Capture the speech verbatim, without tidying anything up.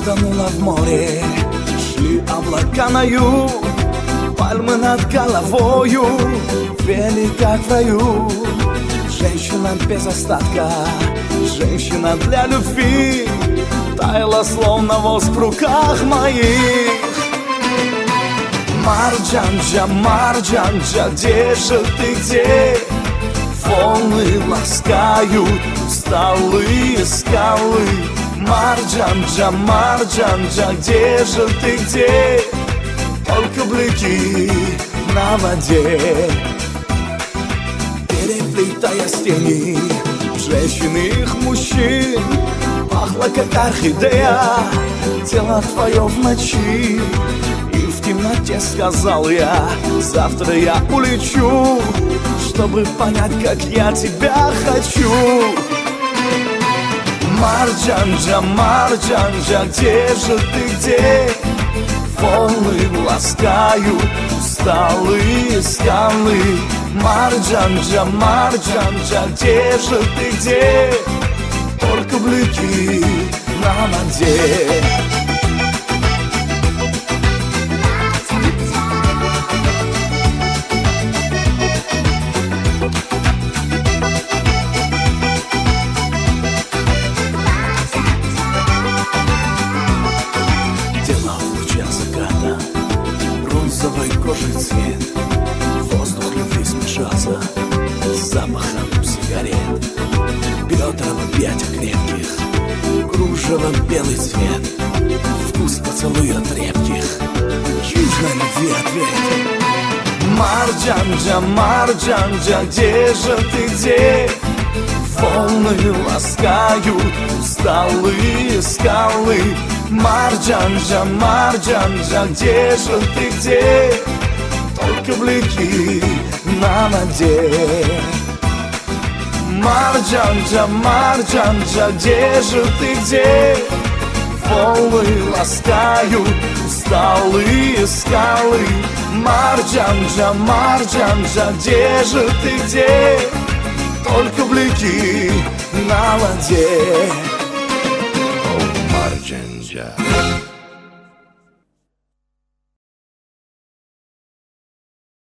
утонула в море. Шли облака на юг, пальмы над головою, пели как в раю. Женщина без остатка, женщина для любви, таяла словно воск в руках моих. Марджанджа, Марджанджа, где же ты, где? Волны ласкают усталые скалы. Марджанджа, Марджанджа, где же ты, где? Только блики на воде. Переплетая стены женщин и их мужчин, пахло как орхидея тело твое в ночи. И в темноте сказал я: завтра я улечу, чтобы понять, как я тебя хочу. Марджанджа, Марджанджа, где же ты, где? Волны ласкают усталые скалы. Марджанджа, Марджанджа, где же ты, где? Только блики на воде. Розовой кожи цвет, воздух любви смешался с запахом сигарет. Бедра в объятиях крепких, кружево белый цвет, вкус поцелуя крепких, южной любви ответ. Марджанджа, Марджанджа, где же ты, где? Волны ласкают усталые скалы. Марджанджа, Марджанджа, где же ты, где? Только блики на воде. Марджанджа, Марджанджа, где же ты, где? Волны ласкают усталые скалы. Марджанджа, Марджанджа, где же ты, где? Только блики на воде. Marджанджа.